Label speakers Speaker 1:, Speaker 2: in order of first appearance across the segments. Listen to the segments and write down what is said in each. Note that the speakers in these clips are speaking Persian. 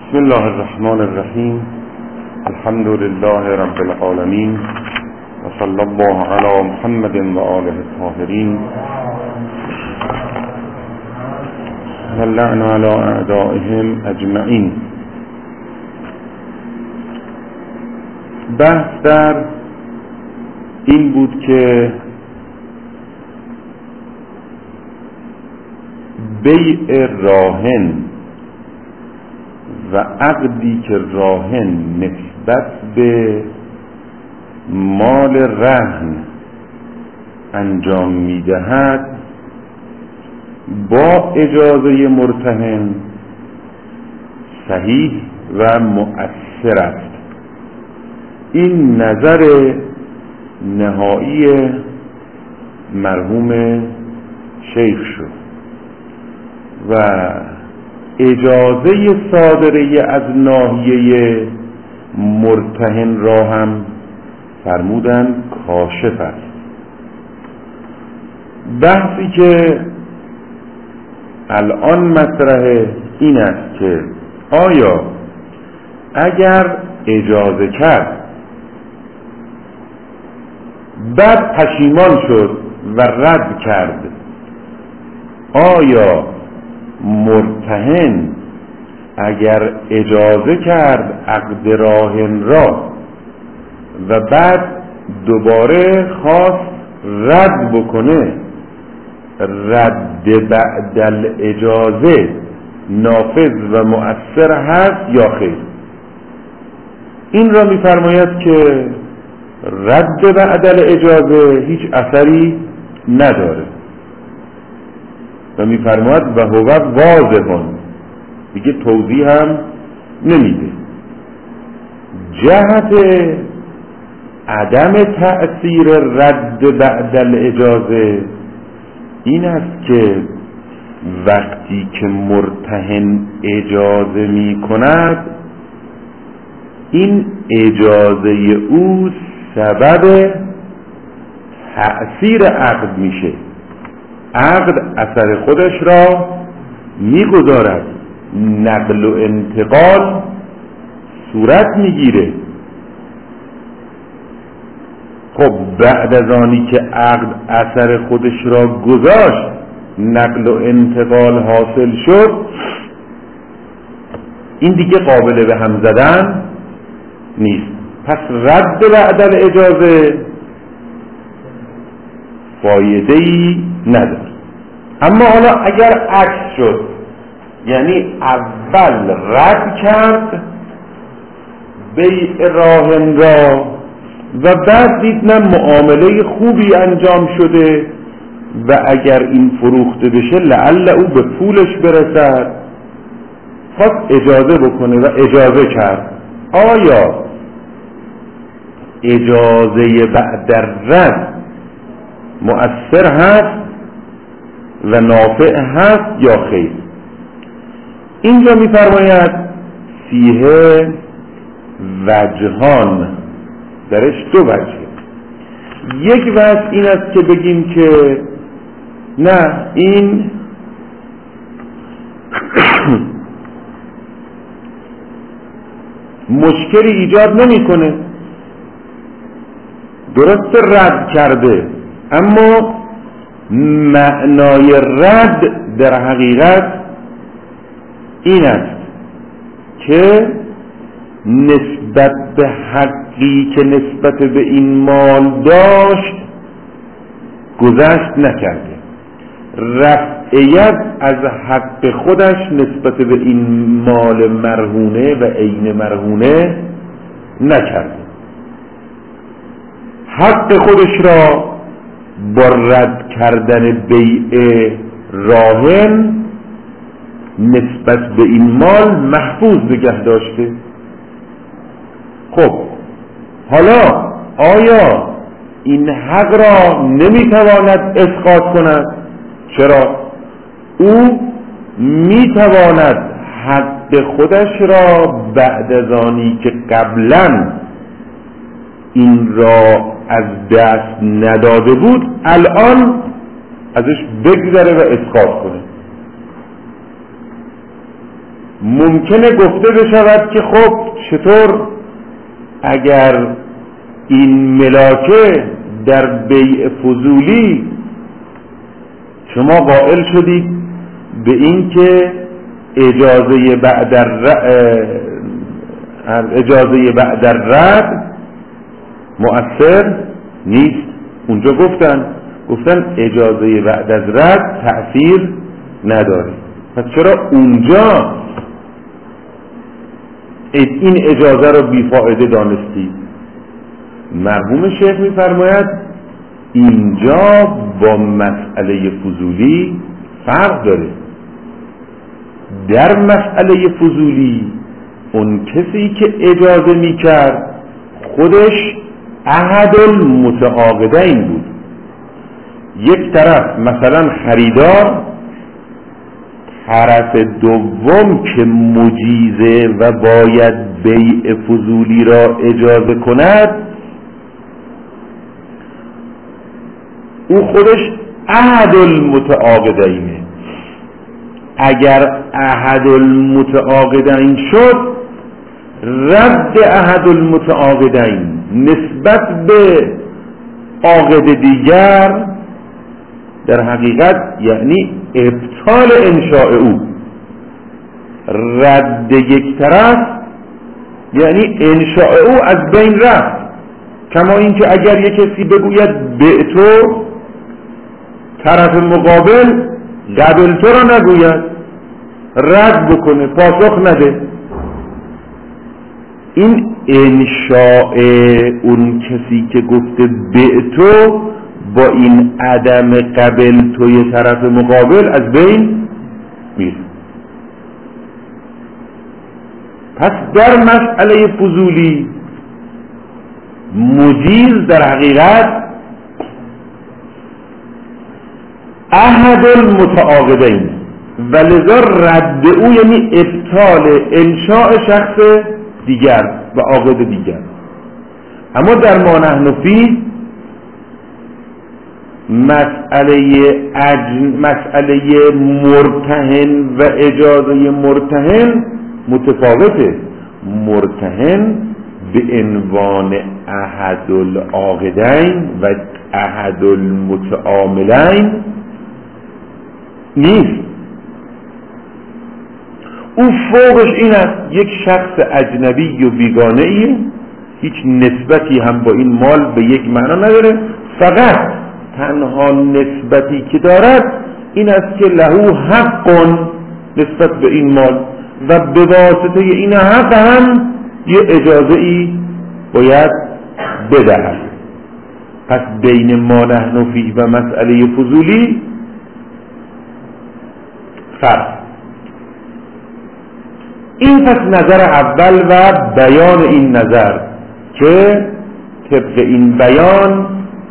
Speaker 1: بسم الله الرحمن الرحیم. الحمد لله رب العالمین و صلی الله علی محمد و آله الطاهرین و اللعن علی اعدائهم اجمعین. بحث در این بود که بیع راهن و عقدی که راهن نسبت به مال رهن انجام میدهد با اجازه مرتهن صحیح و مؤثر است. این نظر نهایی مرحوم شیخ شد و اجازه صادره از ناحیه مرتهن را هم فرمودند کاشف است. بحثی که الان مطرحه این است که آیا اگر اجازه کرد بعد پشیمان شد و رد کرد، آیا مرتهن اگر اجازه کرد عقد راهن را و بعد دوباره خواست رد بکنه، رد بعد الاجازه نافذ و مؤثر هست یا خیر؟ این را می‌فرماید که رد بعد الاجازه هیچ اثری نداره و می‌فرماید و هو واضح، دیگه توضیح هم نمیده. جهت عدم تأثیر رد بعد الاجازه این است که وقتی که مرتهن اجازه می کند، این اجازه او سبب تأثیر عقد میشه. عقد اثر خودش را میگذارد، نقل و انتقال صورت میگیره. خب بعد از آنی که عقد اثر خودش را گذاشت، نقل و انتقال حاصل شد، این دیگه قابل به هم زدن نیست. پس رد بعد الاجازه فایده‌ای نداره. اما حالا اگر عکس شد، یعنی اول رد کرد بیع راهن را و بعد دید نه معامله خوبی انجام شده و اگر این فروخته بشه لعل او به پولش برسد، خواست اجازه بکنه و اجازه کرد، آیا اجازه بعد رد مؤثر هست و نافع هست یا خیر؟ اینجا می‌فرماید فیه وجهان، درش دو وجه. یک وجه این است که بگیم که نه، این مشکلی ایجاد نمی‌کنه، درست رد کرده، اما معنای رد در حقیقت این است که نسبت به حقی که نسبت به این مال داشت گذشت نکرده، رفعیت از حق خودش نسبت به این مال مرهونه و عین مرهونه نکرده، حق خودش را با رد کردن بیع راهن نسبت به این مال محفوظ نگه داشته. خب حالا آیا این حق را نمیتواند اسقاط کند؟ چرا؟ او میتواند حق خودش را بعد از آنی که قبلا این را از دست نداده بود الان ازش بگذره و اسقاط کنه. ممکنه گفته بشود که خب چطور اگر این ملاکه در بیع فضولی شما قائل شدید به این که اجازه بعد الرد مؤثر نیست. اونجا گفتن اجازه بعد از رد تأثیر نداره. پس چرا اونجا این اجازه رو بیفائده دانستید؟ مرحوم شیخ میفرماید اینجا با مسئله فضولی فرق داره. در مسئله فضولی اون کسی که اجازه میکرد خودش احد المتعاقدین بود. یک طرف مثلا خریدار، طرف دوم که مجیزه و باید بیع فضولی را اجازه کند، او خودش احد المتعاقدینه. اگر احد المتعاقدین شد، رد احد المتعاقدین نسبت به عاقد دیگر در حقیقت یعنی ابطال انشاء او. رد یک طرف یعنی انشاء او از بین رفت. کما اینکه اگر یک کسی بگوید بعتو، طرف مقابل قبلتو را نگوید، رد بکنه، پاسخ نده. این انشاء اون کسی که گفته بعتو با این عدم قبل توی طرف مقابل از بین میره. پس در مسئله فضولی مجیز در حقیقت احد المتعاقدین و لذا رد او یعنی ابطال انشاء شخص دیگر و عاقد دیگر. اما در ما نحن فیه مسئله مرتهن و اجازه مرتهن متفاوته. مرتهن به عنوان احد العاقدین و احد المتعاملین نیست. او فوقش این است یک شخص اجنبی و بیگانه‌ایه، هیچ نسبتی هم با این مال به یک معنا نداره، فقط تنها نسبتی که دارد این است که له حق نسبت به این مال و به واسطه این حق هم یه اجازه ای باید بدهد. پس بین ما نحن فیه و مسئله فضولی فرق. این پس نظر اول و بیان این نظر که طبق این بیان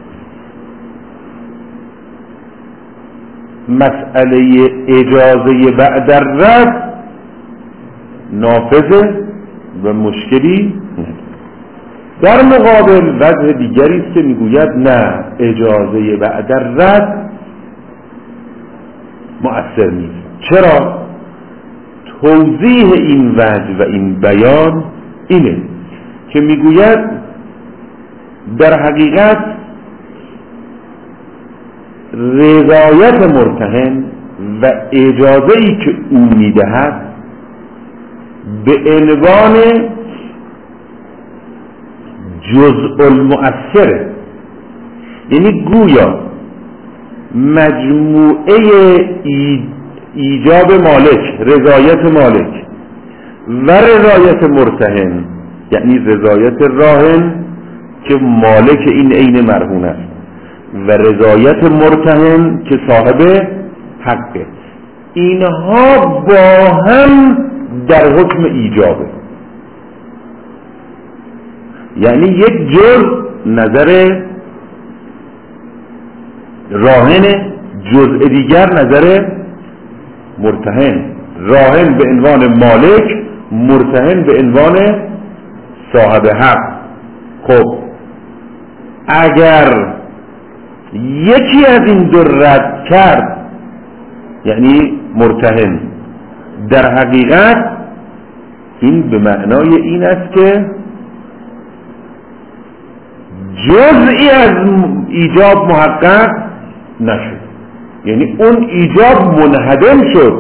Speaker 1: مسئله اجازه بعد الرد نافذه و مشکلی نیست. در مقابل وجه دیگری است که میگوید نه، اجازه بعد الرد مؤثر نیست. چرا؟ توضیح این وجه و این بیان اینه که میگوید در حقیقت رضایت مرتهن و اجازه‌ای که او میدهد به عنوان جزء المؤثره، یعنی گویا مجموعه ایجاب مالک، رضایت مالک و رضایت مرتهن، یعنی رضایت راهن که مالک این عین مرهون است و رضایت مرتهن که صاحب حقه، اینها با هم در حکم ایجابه. یعنی یک جز نظر راهن، جزء دیگر نظر مرتهن. راهن به عنوان مالک، مرتهن به عنوان صاحب حق. خب اگر یکی از این دو رد کرد، یعنی مرتهن، در حقیقت این به معنای این است که جزئی از ایجاب محقق نشد، یعنی اون ایجاب منهدم شد.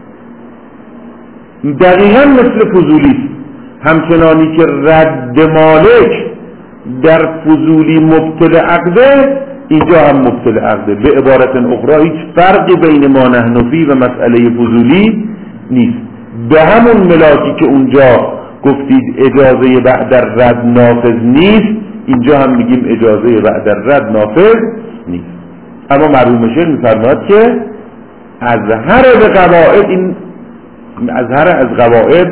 Speaker 1: دقیقا مثل فضولی، همچنانی که رد مالک در فضولی مبطل عقده، اینجا هم مبطل عقده. به عبارت اخرى هیچ فرقی بین ما نحن فی و مسئله فضولی نیست. به همون ملاکی که اونجا گفتید اجازه بعد رد نافذ نیست، اینجا هم میگیم اجازه بعد رد نافذ نیست. اما مرحوم شیخ میفرماید که اظهر به قواعد، این اظهر از قواعد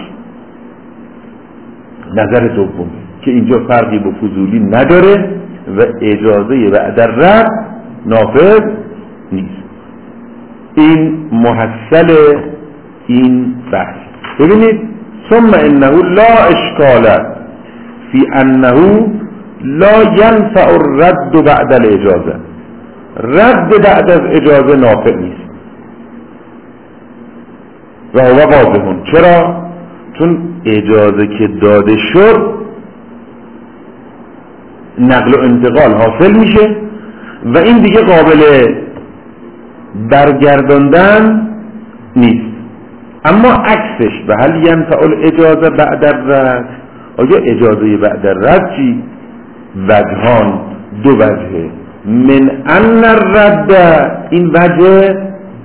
Speaker 1: نظر دوم که اینجا فرقی با فضولی نداره و اجازه بعد رد نافذ نیست. این محصل این بحث. ببینید ثم انه لا اشکال فی انه لا ینفع الرد بعد الاجازه. رد بعد از اجازه نافع نیست و هو واضح. چرا؟ چون اجازه که داده شد نقل و انتقال حاصل میشه و این دیگه قابل برگرداندن نیست. اما عکسش به هل ینفع الاجازه بعد الرد، آیا اجازه بعد الرد چی؟ وجهان، دو وجهه. من ان الرد، این وجه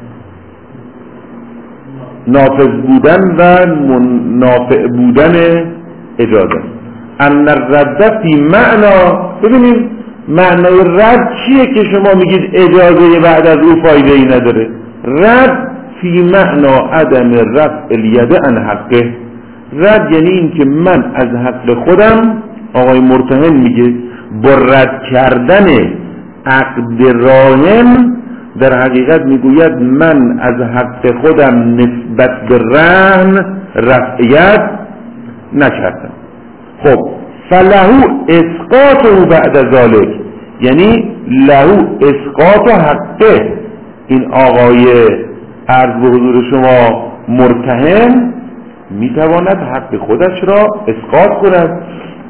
Speaker 1: نافذ بودن و نافع بودن اجازه. ان الرد فی معنا، ببینیم معنای رد چیه که شما میگید اجازه بعد از او فایده ای نداره؟ رد فی معنا عدم رفع الید عن حقه. رد یعنی این که من از حق خودم، آقای مرتهن میگه با رد کردن عقد راهن در حقیقت میگوید من از حق خودم نسبت به رهن رفعیت نکردم. خب فلهو اسقاطه بعد ذلك، یعنی لهو اسقاط حقه. این آقای عرض به حضور شما مرتهن میتواند حق خودش را اسقاط کند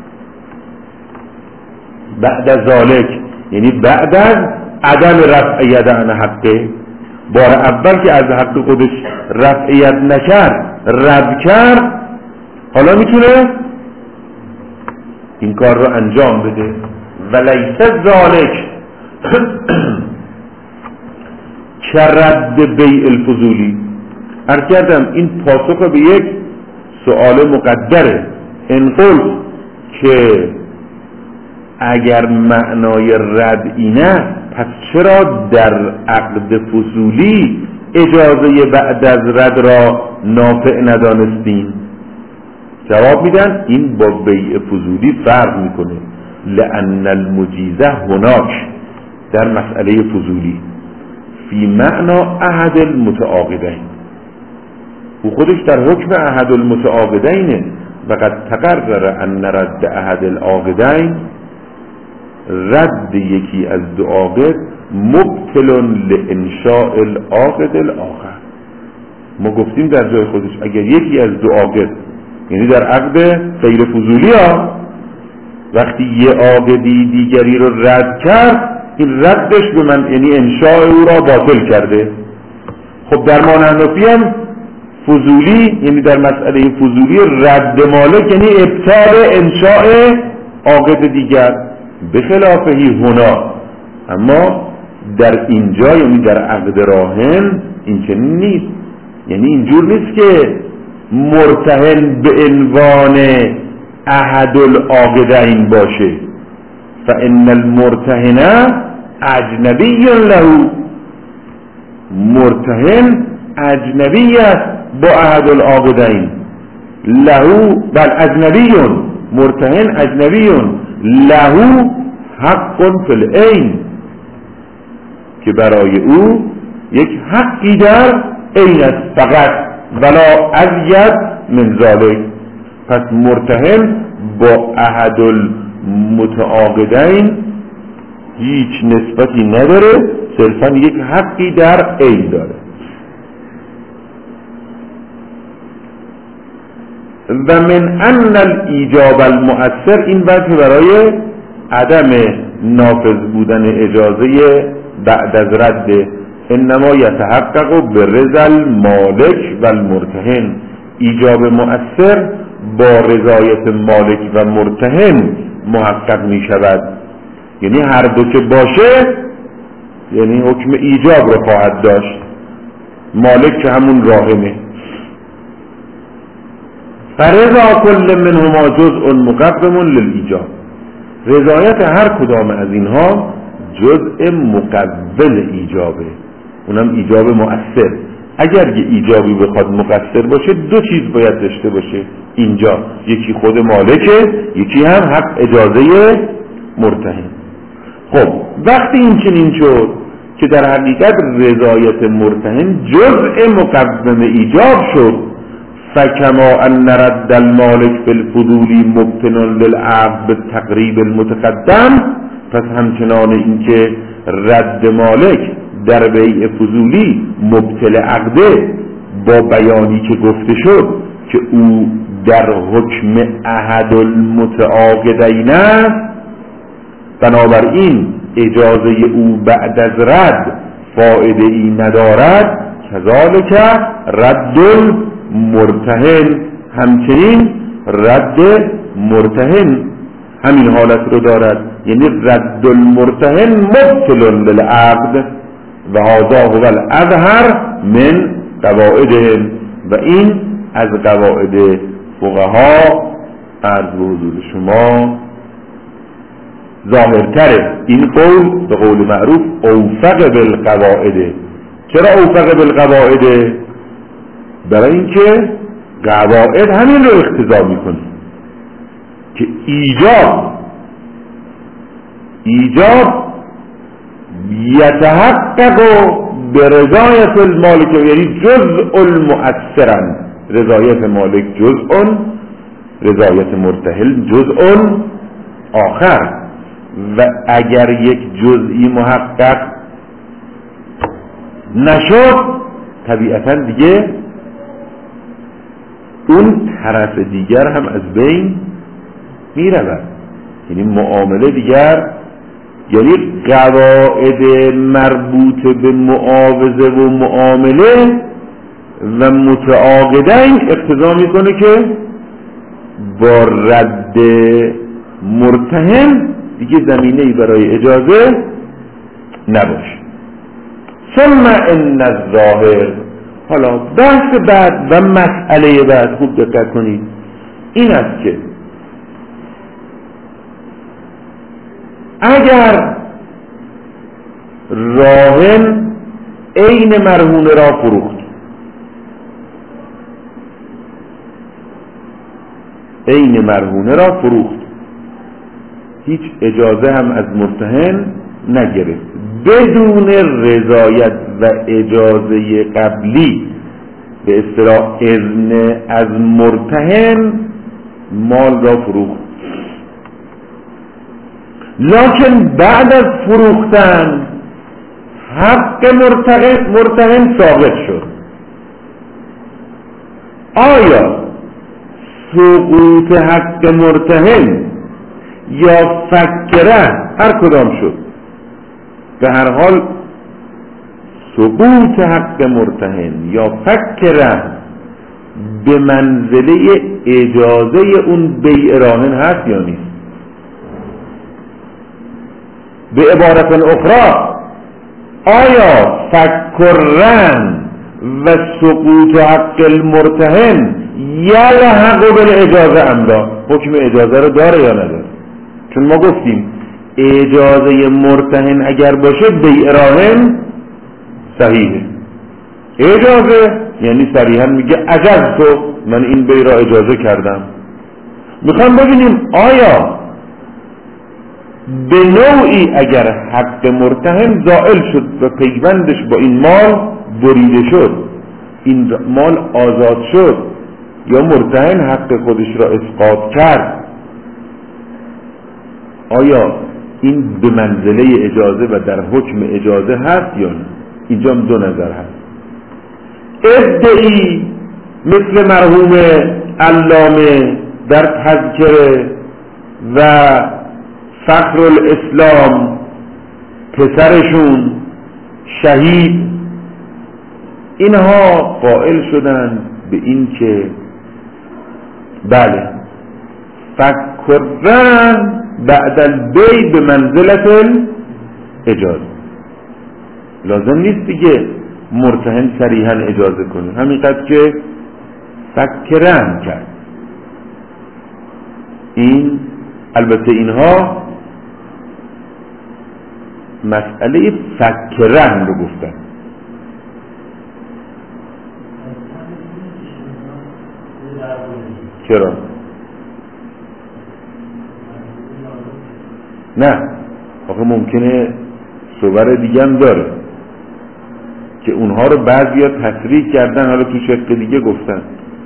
Speaker 1: بعد ذلك، یعنی بعد از عدم رفعیت عن حقه. بار اول که از حق خودش رفعیت نکرد، رد کرد، حالا میتونه این کار رو انجام بده. ولیس ذالک کرد بیع الفضولی. عرض کردم این پاسخ به یک سؤال مقدره. ان قلت که اگر معنای رد اینه، پس چرا در عقد فضولی اجازه بعد از رد را نافع ندانستین؟ جواب میدن این با بیع فضولی فرق میکنه. لأن المجیزه هناک، در مسئله فضولی، فی معنا احد المتعاقدین، او خودش در حکم احد المتعاقدینه. و قد تقرر ان رد احد العاقدین، رد یکی از دو عاقد مبطل لانشاء العاقد الاخر. ما گفتیم در جای خودش اگر یکی از دو عاقد، یعنی در عقد غیر فضولی ها، وقتی یه عاقدی دیگری رو رد کرد، این ردش به من یعنی انشاء او را باطل کرده. خب در ما نحنفی هم فضولی، یعنی در مسئله فضولی رد مالک یعنی ابطال انشاء عاقد دیگر، به خلافهی هنا. اما در اینجا یعنی در عقد راهن این چنین نیست. یعنی اینجور نیست که مرتهن به عنوان احد العاقدین باشه. فان المرتهن اجنبی له، مرتهن اجنبی است با احد العاقدین. له بل اجنبی، مرتهن اجنبی له حق فی العین، که برای او یک حقی در عین است فقط، ولا ازید من ذلک. پس مرتهن با احد المتعاقدین هیچ نسبتی نداره، صرفا یک حقی در عین داره. و من ان الایجاب المؤثر، این وجه برای عدم نافذ بودن اجازه بعد از رد، انما یتحقق برضا المالک و المرتهن، ایجاب مؤثر با رضایت مالک و مرتهن محقق می شود. یعنی هر دو که باشه یعنی حکم ایجاب رو خواهد داشت، مالک که همون راهنه. فرضا کل منهما جزء مقدم للایجاب، رضایت هر کدام از اینها جزء مقبل ایجابه، اونم ایجاب مؤثر. اگر یه ایجابی بخواد مقصر باشه دو چیز باید داشته باشه اینجا، یکی خود مالکه، یکی هم حق اجازه مرتهن. خب وقتی این چنین شد که در حقیقت رضایت مرتهن جزء مقدم ایجاب شد، فکما ان رد المالک فی الفضول مبتن للعقد بالتقریب المتقدم، پس همچنان اینکه رد مالک در بیع فضولی مبطل عقده با بیانی که گفته شد که او در حکم احد المتعاقدین است، بنابراین اجازه او بعد از رد فایده ای ندارد، کذالک رد المرتهن، همچنین رد مرتهن همین حالت رو دارد، یعنی رد المرتهن مبطل للعقد و هذا هو الاظهر من قواعدهم، و این از قواعد فقها عرض به حضور شما ظاهرتره. این قول به قول معروف اوفق بالقواعد. چرا اوفق بالقواعد؟ برای اینکه قواعد همین رو اقتضا میکنه که ایجاب یتحقق برضایت المالک، یعنی جزء المؤثرا، رضایت مالک جزء، رضایت مرتهن جزء آخر. و اگر یک جزئی محقق نشد طبیعتا دیگه اون طرف دیگر هم از بین میرود، یعنی معامله دیگر، یعنی قواعد مربوط به معاوضه و معامله و متعاقدین اقتضا میکنه که با رد مرتهن دیگه زمینه‌ای برای اجازه نباشه. ثم ان الظاهر، حالا بحث بعد و مسئله بعد خوب دقت کنید این است که اگر راهن عین مرهونه را فروخت، عین مرهونه را فروخت، هیچ اجازه هم از مرتهن نگرفت، بدون رضایت و اجازه قبلی به اصطلاح اذن از مرتهن مال را فروخت، لکن بعد از فروختن حق مرتهن ثابت شد. آیا سقوط حق مرتهن یا فکره هر کدام شد، به هر حال سقوط حق مرتهن یا فکره به منزله اجازه اون بیع راهن هست یا نیست؟ به عبارت اخرى آیا فکرن و سقوط حق المرتهن یلحق بالاجازه ام لا، حکم اجازه رو داره یا نداره؟ چون ما گفتیم اجازه مرتهن اگر باشه بیع راهن صحیحه. اجازه یعنی صریحا میگه اجازه، من این بیع را اجازه کردم. میخوام ببینیم آیا به نوعی اگر حق مرتهن زائل شد و پیوندش با این مال بریده شد، این مال آزاد شد، یا مرتهن حق خودش را اسقاط کرد، آیا این به منزله اجازه و در حکم اجازه هست یا نه؟ اینجا دو نظر هست. ادعی مثل مرحوم علامه در تذکره و فخر الاسلام پسرشون شهید، اینها قائل شدند به این که بله فک الرهن بعد البیع به منزلت الاجازه، لازم نیست دیگه مرتهن صریحا اجازه کنه، همینقدر که فک رهن کرد. این البته اینها مسئله فک رهن رو گفتن. چرا؟ نه آخه ممکنه صور دیگه هم داره که اونها رو بعضیا تصریح کردن، حالا تو شق دیگه گفتن.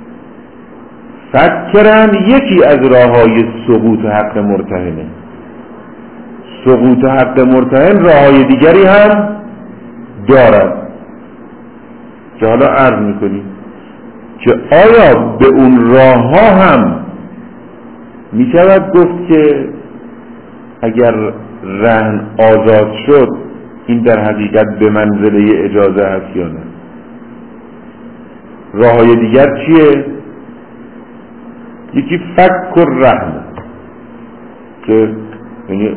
Speaker 1: فکرن یکی از راههای سقوط حق مرتهنه. سقوط حق مرتهن راههای دیگری هم دارد که حالا عرض میکنیم که آیا به اون راهها هم میشود گفت که اگر رهن آزاد شد این در حقیقت به منزله اجازه هست یا نه؟ راههای دیگر چیه؟ یکی فک الرهن که یعنی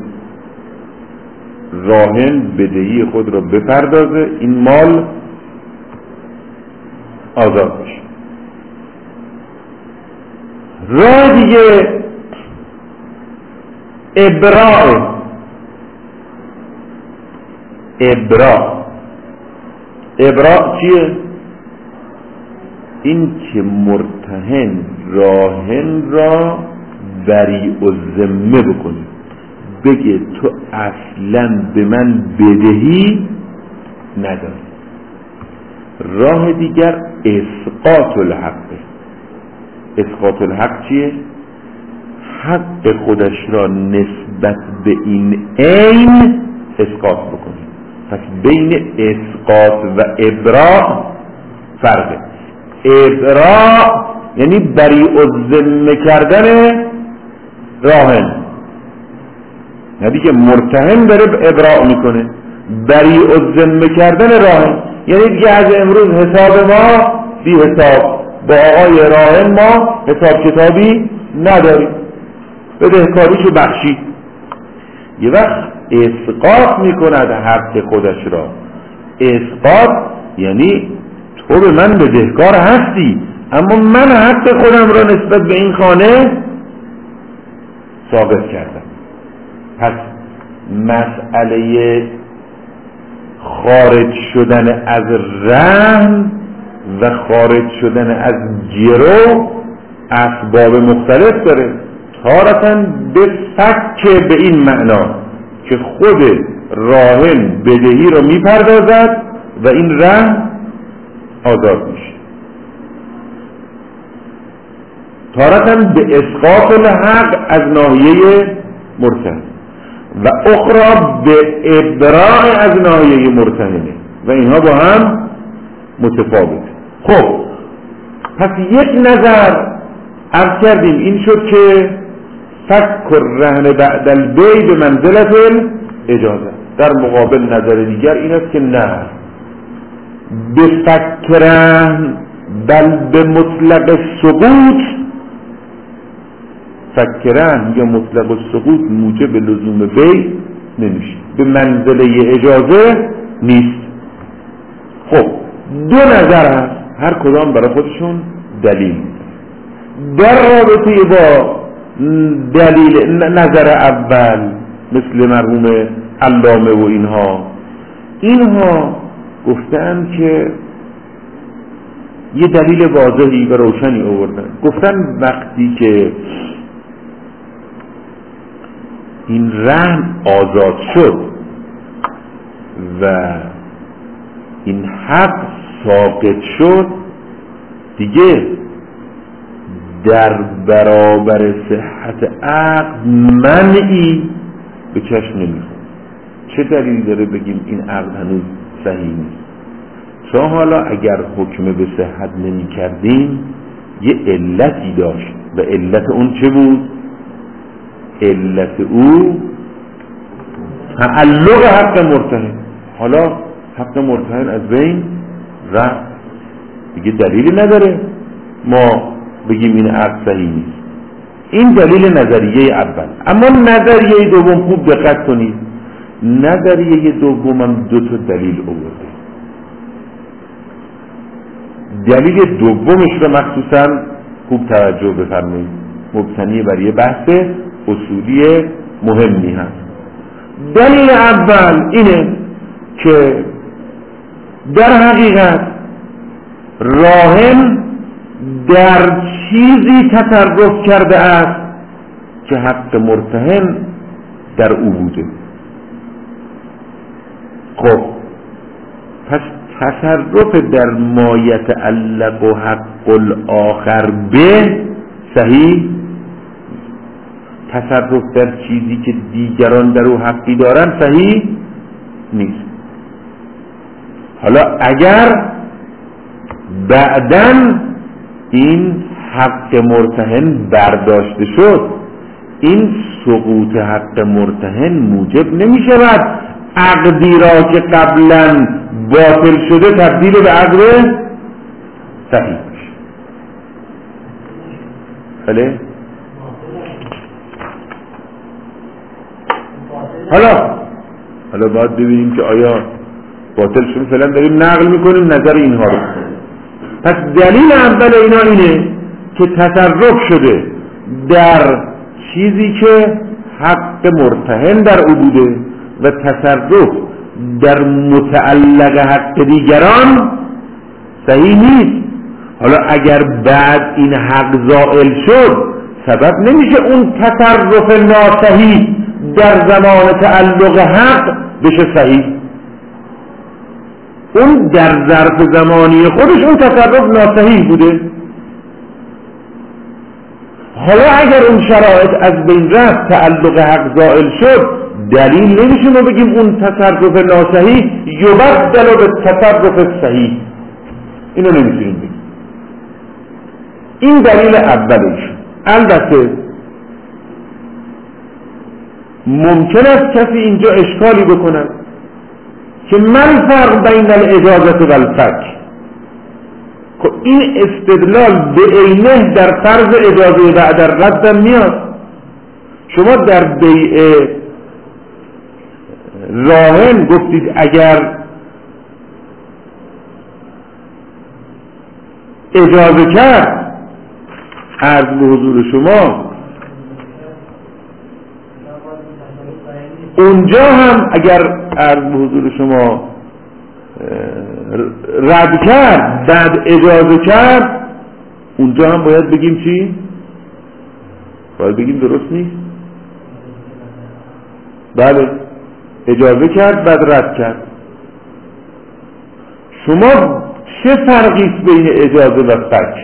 Speaker 1: راهن بدهی خود را بپردازه، این مال آزاد میشه. راه دیگه ابراء. ابراء چیه؟ این که مرتهن راهن را بریء الذمه بکنه، بگه تو اصلا به من بدهی نداری. راه دیگر اسقاط الحق. اسقاط الحق چیه؟ حق خودش را نسبت به این عین اسقاط بکنه. پس بین اسقاط و ابراء فرقه. ابراء یعنی بریء الذمه کردن راهن، نه دیگه مرتهن داره ابراء میکنه. بریء الذمه کردن راهن یعنی دیگه از امروز حساب ما بی حساب، با آقای راهن ما حساب کتابی نداریم، بدهکاریشو بخشید. یه وقت اسقاط میکند حق خودش را. اسقاط یعنی تو به من بدهکار هستی اما من حق خودم را نسبت به این خانه ثابت کردم. پس مسئله خارج شدن از رهن و خارج شدن از گرو اسباب مختلف داره. تارتاً به فک به این معنا که خود راهن بدهی را میپردازد و این رهن آزاد میشه. تارتاً به اسقاط الحق از ناحیه مرتهن و اخرى به ابراء از ناحیه مرتهنه و اینها با هم متفاوته. خب پس یک نظر عرض کردیم این شد که فک الرهن بعد البیع به منزلت اجازه. در مقابل نظر دیگر این است که نه، به فک رهن بل به مطلق سقوط. فک رهن یا مطلق سقوط موجب لزوم بیع نمیشه، به منزله اجازه نیست. خب دو نظر هست، هر کدام برای خودشون دلیل. در رابطه با دلیل نظر اول مثل مرحوم علامه و اینها گفتن که یه دلیل واضحی و روشنی آوردن. گفتن وقتی که این رهن آزاد شد و این حق ساقط شد دیگه در برابر صحت عقد منعی به چشم نمیخواد. چه دلیلی داره بگیم این عقد هنوز صحیح نیست؟ چون حالا اگر حکم به صحت نمی کردیم یه علتی داشت و علت اون چه بود؟ علت او تعلق حق مرتهن. حالا حق مرتهن از بین رفت، دیگه دلیلی نداره ما بگیم این عقد صحیح نیست. این دلیل نظریه اول. اما نظریه دوم خوب دقت کنید، نظریه دوم هم دو تا دلیل آورده. دلیل دومش رو مخصوصا خوب توجه بفرمایید، مبتنی بر یه بحث اصولی مهمی هست. دلیل اول اینه که در حقیقت راهن در چیزی تصرف کرده است که حق مرتهن در او بوده. خب پس تصرف در ما یتعلق و حق الاخر به صحیح، تصرف در چیزی که دیگران در او حقی دارن صحیح نیست. حالا اگر بعداً این حق مرتهن برداشته شد، این سقوط حق مرتهن موجب نمی شود عقدی را که قبلا باطل شده تبدیل به عقد صحیح بشه. بله؟ حالا باید ببینیم که آیا باطل شده، فعلا داریم نقل میکنیم نظر اینها رو. پس دلیل اول اینا اینه که تصرف شده در چیزی که حق مرتهن در او بوده و تصرف در متعلق حق دیگران صحیح نیست. حالا اگر بعد این حق زائل شد، سبب نمیشه اون تصرف ناصحیح در زمان تعلق حق بشه صحیح. اون در ظرف زمانی خودش اون تصرف ناصحیح بوده. حالا اگر اون شرایط از بین رفت، تعلق حق زائل شد، دلیل نمیشه ما بگیم اون تصرف ناصحیح یبدل به تصرف صحیح. اینو نمیتونیم بگیم. این دلیل اولش. البته ممکن است کسی اینجا اشکالی بکند که من فرق بین الاجازه و الفک. خب این استدلال به عینه در فرض اجازه بعد الرد میاد. شما در بیع راهن گفتید اگر اجازه کرد، عرض به حضور شما اونجا هم اگر عرض به حضور شما رد کرد بعد اجازه کرد، اونجا هم باید بگیم چی؟ باید بگیم درست نیست؟ بله، اجازه کرد بعد رد کرد. شما چه فرقیست بین اجازه و فک؟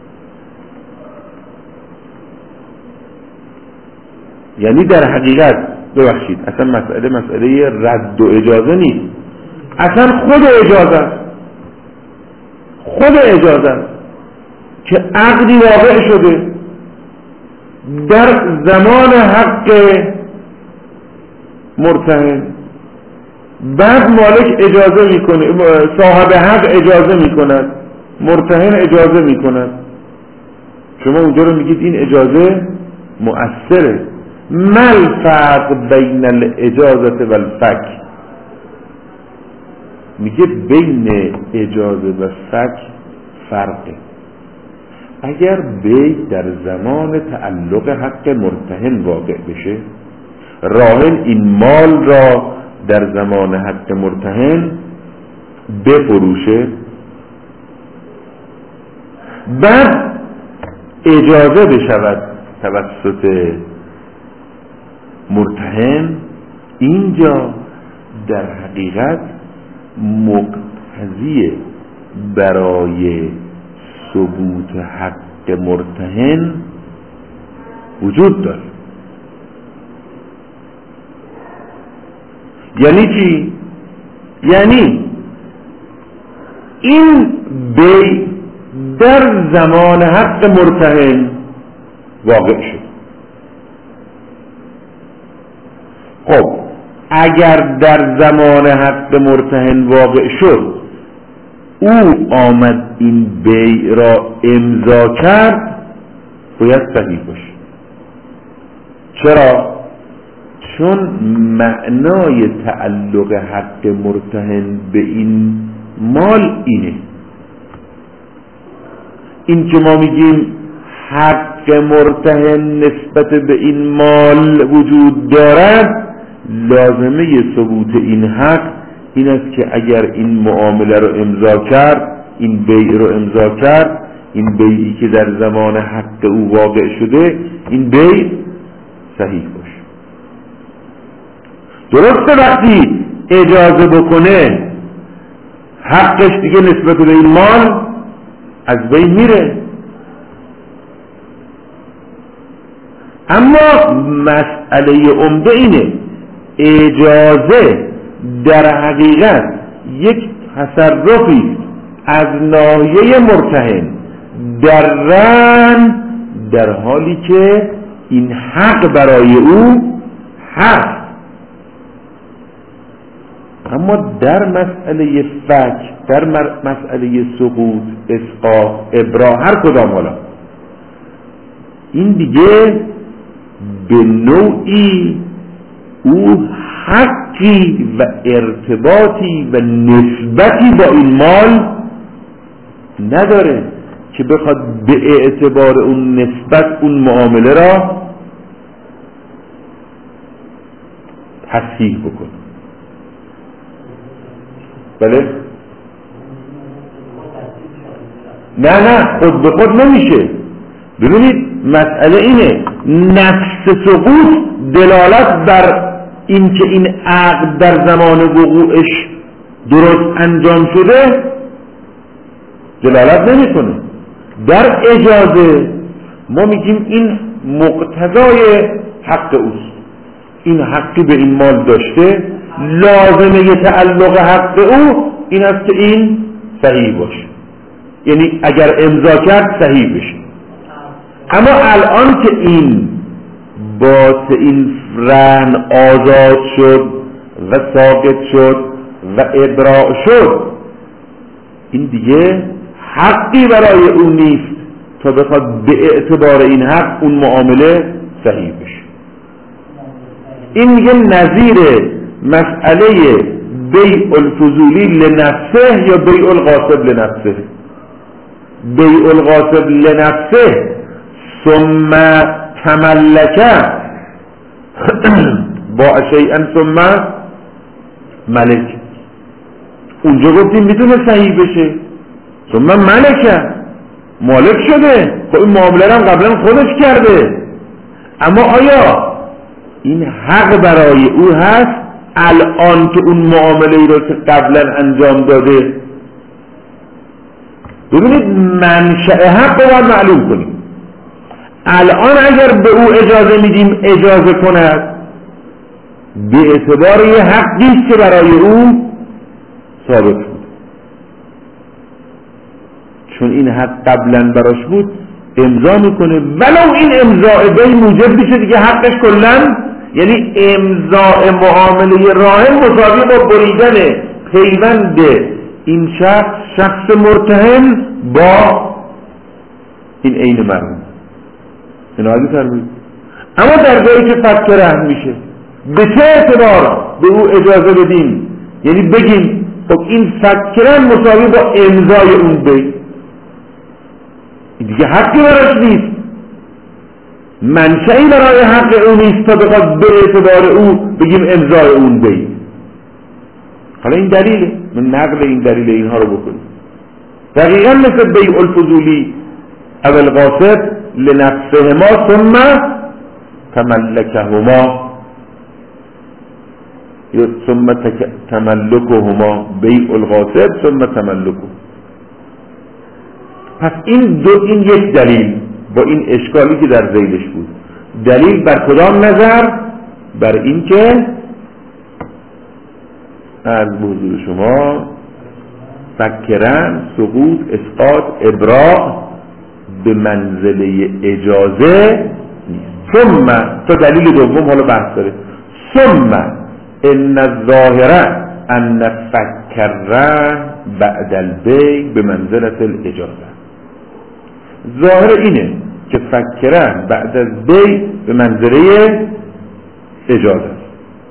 Speaker 1: یعنی در حقیقت ببخشید اصلا مسئله رد و اجازه نیست، اصلا خود اجازه که عقدی واقع شده در زمان حق مرتهن، بعد مالک اجازه میکنه، صاحب حق اجازه میکند، مرتهن اجازه میکند، شما اونجا رو میگید این اجازه مؤثره. مل فرق بین الاجازه و الفک؟ میگه بین اجازه و فک فرقه. اگر بی در زمان تعلق حق مرتهن واقع بشه، راهن این مال را در زمان حق مرتهن بفروشه، بعد اجازه بشود توسط مرتهن، اینجا در حقیقت مقتضی برای ثبوت حق مرتهن وجود داره. یعنی چی؟ یعنی این بی در زمان حق مرتهن واقع شد. خب اگر در زمان حق مرتهن واقع شد، او آمد این بیع را امضا کرد، باید صحیح باشه. چرا؟ چون معنای تعلق حق مرتهن به این مال اینه. این که ما میگیم حق مرتهن نسبت به این مال وجود دارد، لازمه ثبوت این حق این است که اگر این معامله رو امضا کرد، این بیع رو امضا کرد، این بیعی که در زمان حق او واقع شده، این بیع صحیح باشه. درسته وقتی اجازه بکنه حقش دیگه نسبت به این مال از بین میره، اما مسئله عمده اینه اجازه در حقیقت یک تصرفی از ناحیه مرتهن در رهن، در حالی که این حق برای او هست. اما در مسئله فک، در مسئله سقوط، اسقاط، ابرا، هر کدام حالا، این دیگه به نوعی او حقی و ارتباطی و نسبتی با این مال نداره که بخواد به اعتبار اون نسبت اون معامله را تصحیح بکنه. بله؟ نه خود به خود نمیشه. ببینید مسئله اینه، نفس سقوط دلالت بر این که این عقد در زمان وقوعش درست انجام شده دلالت نمیکنه. در اجازه ما میگیم این مقتضای حق اوست، این حقی به این مال داشته، لازمه تعلق حق او این است که این صحیح باشه، یعنی اگر امضا کرد صحیح بشه. اما الان که این باعث این رهن آزاد شد و ساقط شد و ابراء شد، این دیگه حقی برای اون نیست تا بخواد به اعتبار این حق اون معامله صحیح بشه. این میگه نظیر مسئله بیع الفضولی لنفسه یا بیع الغاصب لنفسه. بیع الغاصب لنفسه ثم تملکه با شیئا ثم ملک، اونجا گفتیم میتونه صحیح بشه، ثم ملکه مالک شده، خب این معامله هم قبلا خودش کرده، اما آیا این حق برای او هست الان که اون معامله رو که قبلا انجام داده؟ ببینید منشأ حق رو باید معلوم کنیم. الان اگر به او اجازه میدیم اجازه کند، به اعتبار یه حقی که برای او ثابت بود، چون این حق قبلا براش بود امضا میکنه، ولو این امضاء بی موجب میشه دیگه حقش کلن، یعنی امضاء معامله راهن مساوی با بریدن پیوند این شخص مرتهن با این عین مرهون. این حالی فرمید. اما در جایی که فک رهن میشه، به چه اعتبار به او اجازه بدیم؟ یعنی بگیم خب این فک رهن مساوی با امضای اون بی، دیگه حقی براش نیست، منشأی برای حق اون نیست تا بخواد به اعتبار او بگیم امضای اون بی. حالا این دلیله، من نقل این دلیل اینها رو بکنیم. دقیقا مثل بیع الفضولی او الغاصب لنفسهما ثم تملکهما یا ثم تملکهما، بیع الغاصب ثم تملکه. پس این یک دلیل با این اشکالی که در ذیلش بود. دلیل بر کدام نظر؟ بر این که از حضور شما فکرن، سقوط، اسقاط، ابراء به منزله اجازه نیست. ثم تا دلیل دوم حالا بحث داره، ثم ان الظاهره ان فکرن بعد البی به منزله الاجازه. ظاهر اینه که فکرن بعد از بی به منزله اجازه است.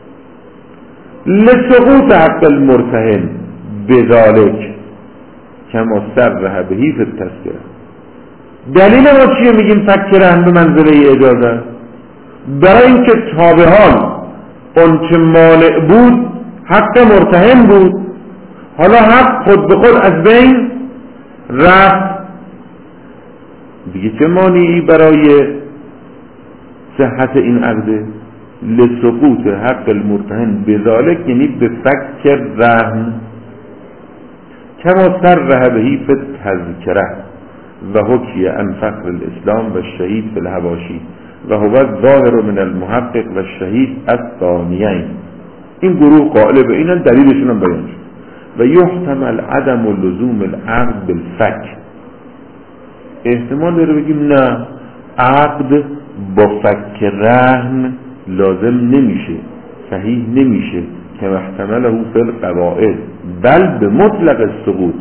Speaker 1: لسقوط حق المرتهن بذالک کما صرح به فی التذکره. دلیل ما چیه میگیم فکرن به منزله اجازه؟ برای اینکه تا به حال اون چه مانع بود حق مرتهن بود، حالا حق خود به خود از بین رفت، دیگه چه مانعی برای صحت این عقده؟ لسقوط حق المرتهن بذالک یعنی به فک رهن کما صرح به فی التذکره و حکی عن فخر الاسلام و شهید فی الحواشی و هو الظاهر من المحقق و شهید الثانیین. این گروه قائل به اینن، دلیلشون هم بیان شد. و یحتمل عدم لزوم العقد بالفک، احتمال داره بگیم نه عقد با فک رهن لازم نمیشه، صحیح نمیشه که محتمله فی القواعد بل به مطلق السقوط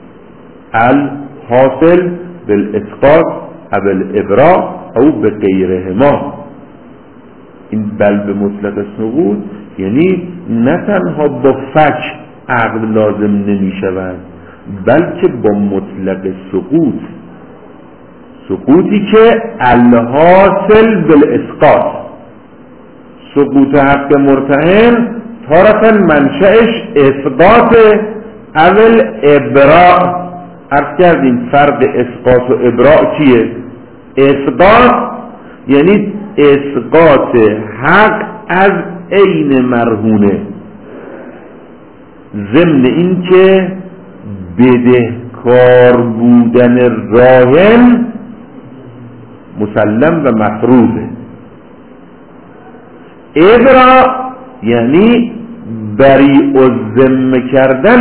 Speaker 1: الحاصل بالاسقاط او الابراء او به غیرهما. این بل به مطلق السقوط یعنی نه تنها با فک عقد لازم نمیشود، بلکه با مطلق سقوط، سقوطی که الحاصل بالاسقاط، سقوط حق مرتهن طرفا منشأش اسقاط اول ابراء. عرض کردیم فرق اسقاط و ابراء چیه؟ اسقاط یعنی اسقاط حق از عین مرهونه، ضمن این که بدهکار بودن راهن مسلم و مفروضه. ابراء یعنی بریء الذمه کردن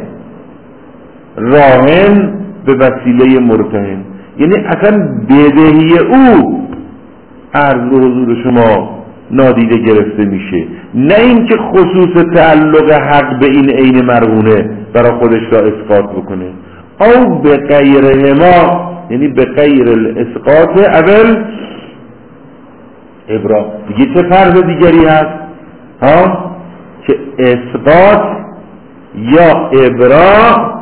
Speaker 1: راهن به وسیله مرتهن، یعنی اصلا بدهی او عرض و حضور شما نادیده گرفته میشه، نه اینکه خصوص تعلق حق به این عین مرهونه برای خودش را اسقاط بکنه. او به غیرهما یعنی به غیر الاسقاط اول ابراء. دیگه چه فرض دیگری هست ها که اسقاط یا ابراء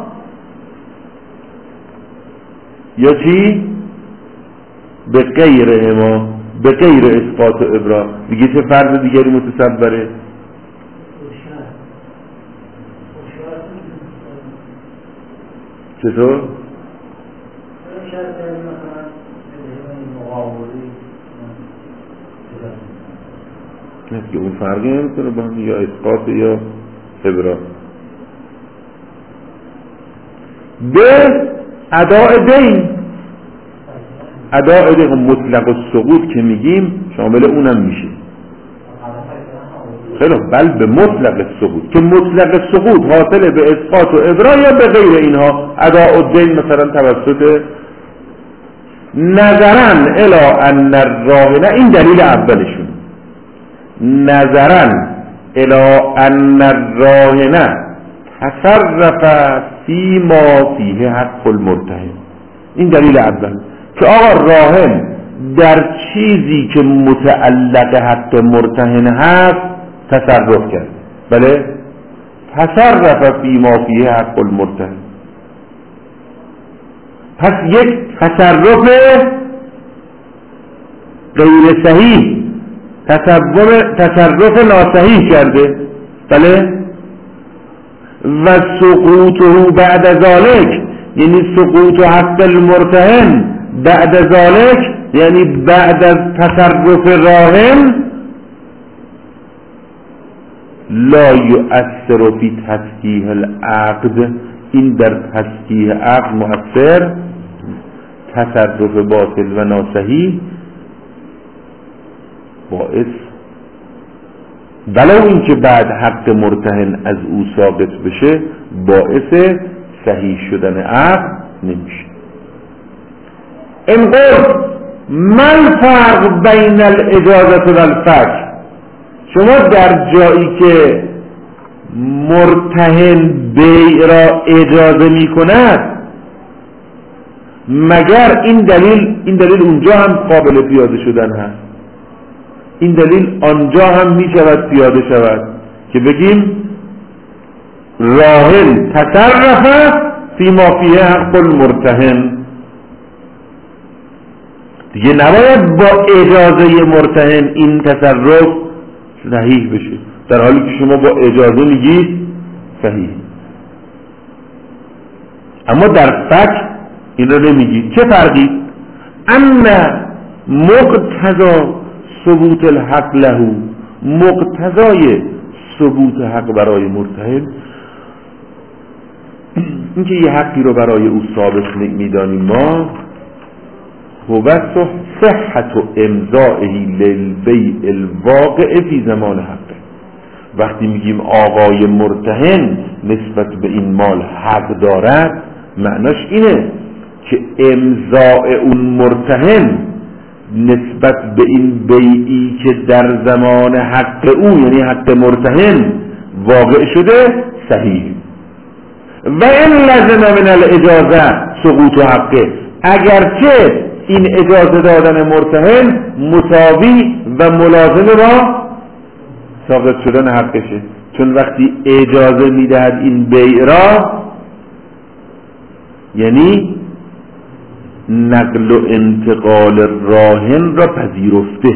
Speaker 1: یا چی به غیرهما، به غیر اسقاط و ابراء. دیگه چه فرض دیگری متصوره؟ چطور؟ نه که اون فرقی نمیتونه با هم، یا اسقاط یا ابراء. به اداء دین، اداء دین مطلق السقوط که میگیم شامل اونم میشه. خیلی بل به مطلق السقوط که مطلق السقوط حاصله به اسقاط و ابراء یا به غیر اینها. اداء الدین مثلا توسط نظرا الی ان الراهن، این دلیل اولشون، نظرا الی ان الراهن تصرف فی ما فیه حق المرتهن. این دلیل اول که آقا راهن در چیزی که متعلق حق مرتهن هست تصرف کرد. بله تصرف فی ما فیه حق المرتهن. پس یک تصرف غیر صحیح، تصرف ناصحیح کرده. بله و سقوطه بعد ذلك یعنی سقوط حق المرتهن بعد ذلك یعنی بعد از تصرف راهن لا یؤثر فی تصحیح العقد، این در تصحیح عقد مؤثر، تصرف باطل و ناصحیح باعث ولو اینکه بعد حق مرتهن از او ثابت بشه باعث صحیح شدن عقد نمیشه. انقل من فرق بین الاجازت و الفک، شما در جایی که مرتهن بیع را اجازه می کند مگر این دلیل اونجا هم قابل پیاده شدن هست، این دلیل آنجا هم می شود پیاده شود که بگیم راهن تصرف فی ما فیه حق المرتهن، دیگه نباید با اجازه مرتهن این تصرف صحیح بشه، در حالی که شما با اجازه میگید صحیح. اما در فک این رو نمیگید. چه فرقی؟ ان مقتضا ثبوت الحق له، مقتضای ثبوت حق برای مرتهن اینکه یه حقی رو برای او ثابت میدانیم ما، هو صحت امضائه للبیع الواقع فی زمان حقه. وقتی میگیم آقای مرتهن نسبت به این مال حق دارد، معناش اینه که امضاء اون مرتهن نسبت به این بیعی که در زمان حق او یعنی حق مرتهن واقع شده صحیح. و این لازم من الاجازه سقوط حقه، اگرچه این اجازه دادن مرتهن مساوی و ملازم با ساقط شدن حقشه، چون وقتی اجازه میدهد این بیع را یعنی نقل و انتقال راهن را پذیرفته،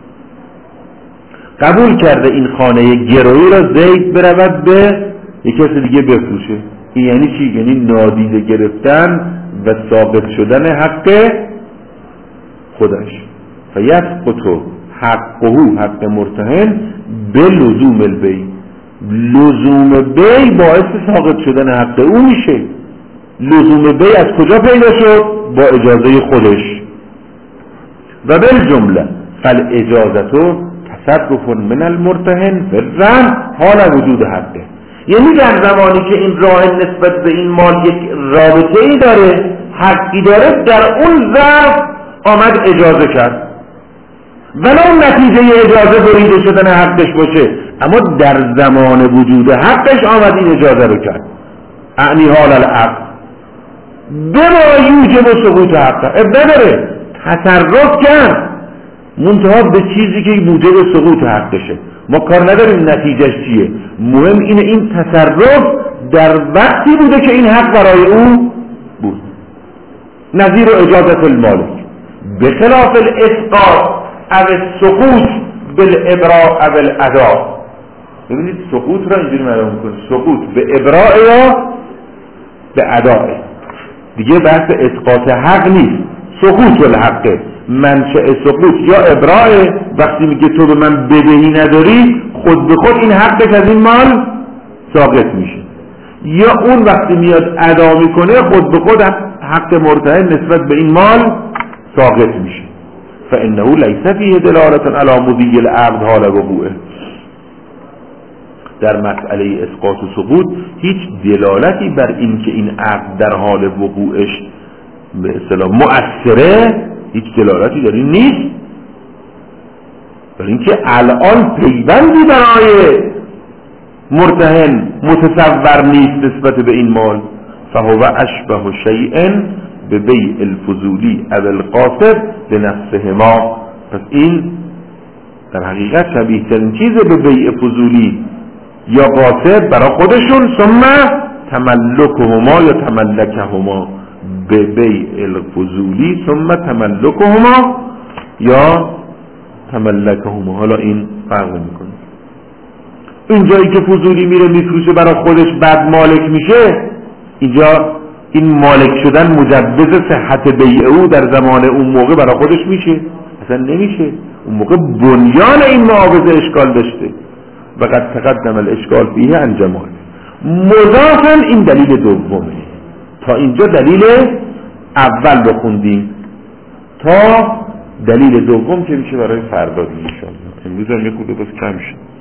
Speaker 1: قبول کرده این خانه گرویی را زید برود به یک کسی دیگه بفروشه. این یعنی چی؟ یعنی نادیده گرفتن و ثابت شدن حق خودش. فیسقط حقه، حق مرتهن به لزوم البیع، لزوم بیع باعث ساقط شدن حق او میشه. لزوم بیع از کجا پیدا شد؟ با اجازه خودش. و بالجمله فالاجازه تصرف من المرتهن فی الرهن حال وجود حقه، یعنی در زمانی که این راهن نسبت به این مال یک رابطه ای داره، حقی داره، در اون ظرف آمد اجازه کرد، ولو نتیجه اجازه بریده شدن حقش باشه، اما در زمان وجود حقش آمد این اجازه رو کرد، اعنی حال العقد بما یوجب سقوط حقه. اب نداره تصرف کرد منتها به چیزی که موجب سقوط حقشه، ما کار نداریم نتیجهش چیه، مهم اینه این تصرف در وقتی بوده که این حق برای او بود. نظیر اجازت المالک بخلاف الاسقاط او السقوط بالابراء او الاداء. ببینید سقوط را اینجوری معلوم میکنه، سقوط به ابراء یا به اداء، دیگه بحث اسقاط حق نیست، سقوط الحقه. منشأ سقوط یا ابراء، وقتی میگه تو به من بدهی نداری خود به خود این حقش از این مال ساقط میشه، یا اون وقتی میاد ادا میکنه خود به خود حق مرتهن نسبت به این مال ساقط میشه. فانه لیس فیه دلالة علی مضی العقد حال وقوعه. در مسئله اسقاط و سقوط هیچ دلالتی بر این که این عقد در حال وقوعش به اصطلاح مؤثره هیچ دلالتی در این نیست، برای اینکه الان پیوندی برای مرتهن متصور نیست نسبت به این مال. فهو اشبه شیء به بیع الفضولی او القاصد لنفسهما، پس این در حقیقت شبیه ترین چیز به بیع فضولی یا قاصد برای خودشون، ثم تملکهما یا تملکهما، به بیع الفضولی ثم تملکهما یا تملکهما. حالا این فرق میکنه، این جایی که فضولی میره میفروشه برای خودش بعد مالک میشه، اینجا این مالک شدن مجوز صحت بیع او در زمان اون موقع برای خودش میشه؟ اصلا نمیشه، اون موقع بنیان این معاوضه اشکال داشته و قد تقدم الاشکال فیه عن جمال. مضافاً این دلیل دومه. تا اینجا دلیل اول بخوندیم تا دلیل دوم که میشه برای فردا ان شاء الله. امروز هم یک خورده بس کم شد.